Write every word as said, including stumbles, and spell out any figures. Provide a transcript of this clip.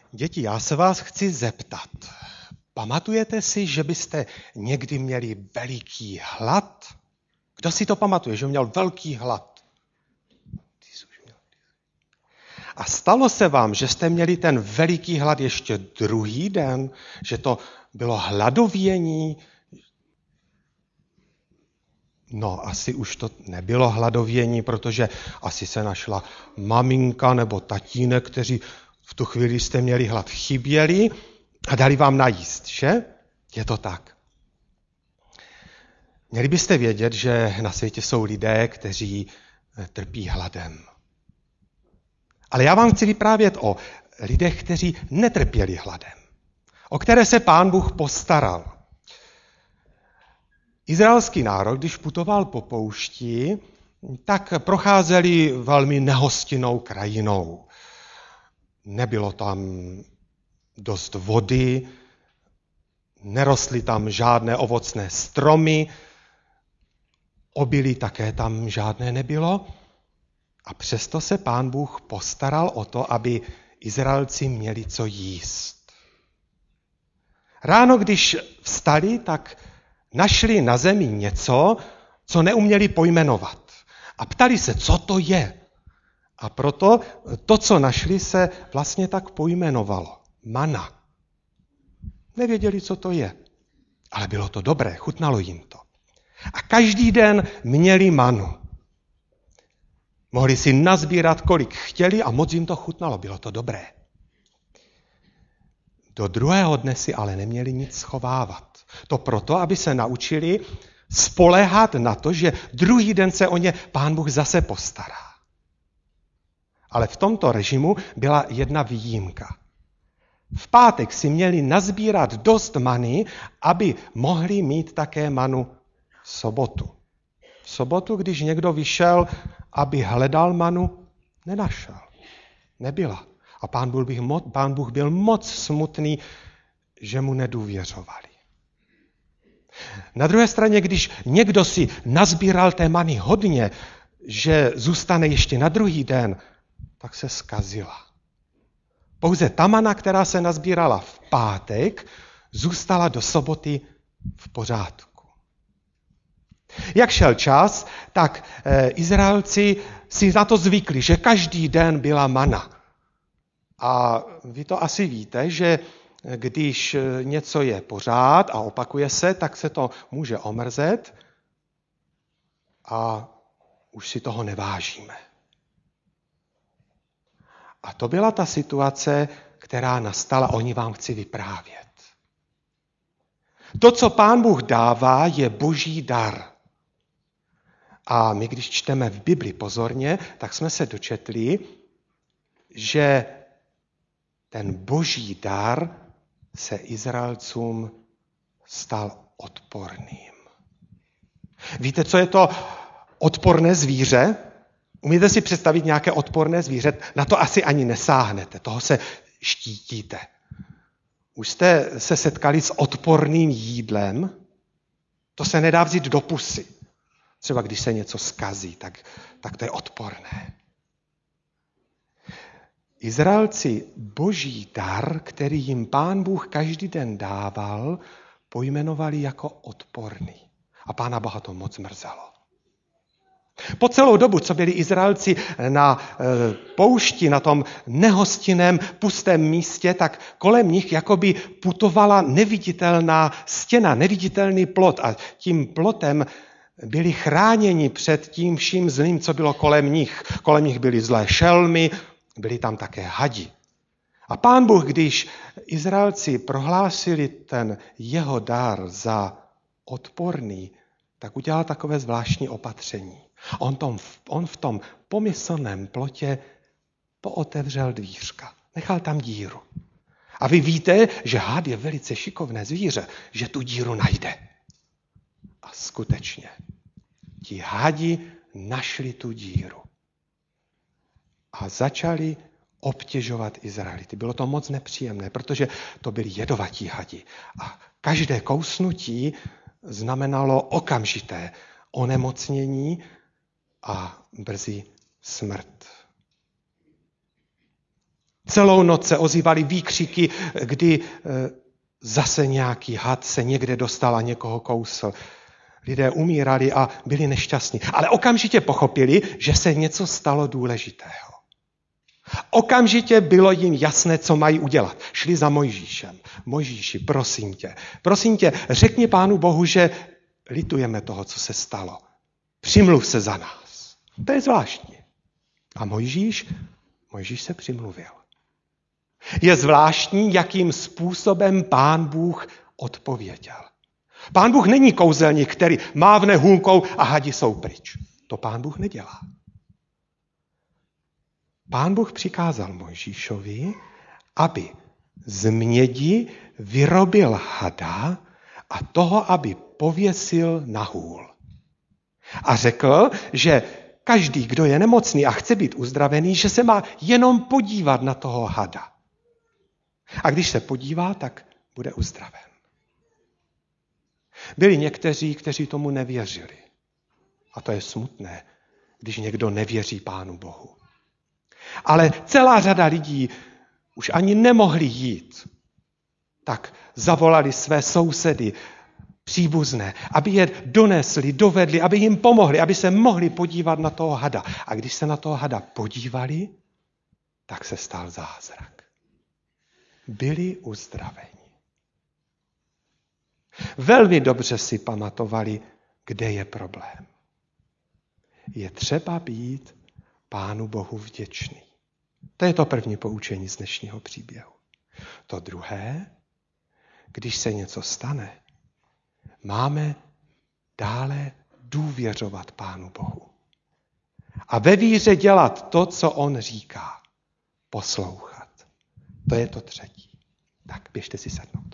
Děti, já se vás chci zeptat. Pamatujete si, že byste někdy měli veliký hlad? Kdo si to pamatuje, že měl velký hlad? A stalo se vám, že jste měli ten veliký hlad ještě druhý den? Že to bylo hladovění? No, asi už to nebylo hladovění, protože asi se našla maminka nebo tatínek, kteří v tu chvíli jste měli hlad, chyběli a dali vám najíst, že? Je to tak. Měli byste vědět, že na světě jsou lidé, kteří trpí hladem. Ale já vám chci vyprávět o lidech, kteří netrpěli hladem, o které se Pán Bůh postaral. Izraelský národ, když putoval po poušti, tak procházeli velmi nehostinnou krajinou. Nebylo tam dost vody, nerostly tam žádné ovocné stromy, obilí také tam žádné nebylo. A přesto se Pán Bůh postaral o to, aby Izraelci měli co jíst. Ráno, když vstali, tak našli na zemi něco, co neuměli pojmenovat. A ptali se, co to je. A proto to, co našli, se vlastně tak pojmenovalo. Mana. Nevěděli, co to je. Ale bylo to dobré, chutnalo jim to. A každý den měli manu. Mohli si nazbírat, kolik chtěli a moc jim to chutnalo. Bylo to dobré. Do druhého dne si ale neměli nic schovávat. To proto, aby se naučili spoléhat na to, že druhý den se o ně Pán Bůh zase postará. Ale v tomto režimu byla jedna výjimka. V pátek si měli nazbírat dost many, aby mohli mít také manu v sobotu. V sobotu, když někdo vyšel, aby hledal manu, nenašel. Nebyla. A Pán Bůh, byl moc, Pán Bůh byl moc smutný, že mu nedůvěřovali. Na druhé straně, když někdo si nazbíral té many hodně, že zůstane ještě na druhý den, tak se zkazila. Pouze ta mana, která se nazbírala v pátek, zůstala do soboty v pořádku. Jak šel čas, tak e, Izraelci si na to zvykli, že každý den byla mana. A vy to asi víte, že když něco je pořád a opakuje se, tak se to může omrzet a už si toho nevážíme. A to byla ta situace, která nastala, o ní vám chci vyprávět. To, co Pán Bůh dává, je boží dar. A my, když čteme v Bibli pozorně, tak jsme se dočetli, že ten boží dar se Izraelcům stal odporným. Víte, co je to odporné zvíře? Umíte si představit nějaké odporné zvíře? Na to asi ani nesáhnete, toho se štítíte. Už jste se setkali s odporným jídlem? To se nedá vzít do pusy. Třeba když se něco zkazí, tak, tak to je odporné. Izraelci boží dar, který jim Pán Bůh každý den dával, pojmenovali jako odporný. A Pána Boha to moc mrzelo. Po celou dobu, co byli Izraelci na e, poušti, na tom nehostinném, pustém místě, tak kolem nich jakoby putovala neviditelná stěna, neviditelný plot. A tím plotem byli chráněni před tím vším zlým, co bylo kolem nich. Kolem nich byly zlé šelmy, byli tam také hadi. A Pán Bůh, když Izraelci prohlásili ten jeho dar za odporný, tak udělal takové zvláštní opatření. On, tom, on v tom pomyslném plotě pootevřel dvířka. Nechal tam díru. A vy víte, že had je velice šikovné zvíře, že tu díru najde. A skutečně, ti hadi našli tu díru. A začali obtěžovat Izraelity. Bylo to moc nepříjemné, protože to byli jedovatí hadi. A každé kousnutí znamenalo okamžité onemocnění a brzy smrt. Celou noc se ozývaly výkřiky, kdy zase nějaký had se někde dostal a někoho kousl. Lidé umírali a byli nešťastní. Ale okamžitě pochopili, že se něco stalo důležitého. Okamžitě bylo jim jasné, co mají udělat. Šli za Mojžíšem. Mojžíši, prosím tě, prosím tě, řekni Pánu Bohu, že litujeme toho, co se stalo. Přimluv se za nás. To je zvláštní. A Mojžíš, Mojžíš se přimluvil. Je zvláštní, jakým způsobem Pán Bůh odpověděl. Pán Bůh není kouzelník, který mávne hůlkou a hadi jsou pryč. To Pán Bůh nedělá. Pán Bůh přikázal Mojžíšovi, aby z mědi vyrobil hada a toho, aby pověsil na hůl. A řekl, že každý, kdo je nemocný a chce být uzdravený, že se má jenom podívat na toho hada. A když se podívá, tak bude uzdraven. Byli někteří, kteří tomu nevěřili. A to je smutné, když někdo nevěří Pánu Bohu. Ale celá řada lidí už ani nemohli jít. Tak zavolali své sousedy, příbuzné, aby je donesli, dovedli, aby jim pomohli, aby se mohli podívat na toho hada. A když se na toho hada podívali, tak se stal zázrak. Byli uzdraveni. Velmi dobře si pamatovali, kde je problém. Je třeba být Pánu Bohu vděčný. To je to první poučení z dnešního příběhu. To druhé, když se něco stane, máme dále důvěřovat Pánu Bohu. A ve víře dělat to, co on říká. Poslouchat. To je to třetí. Tak běžte si sednout.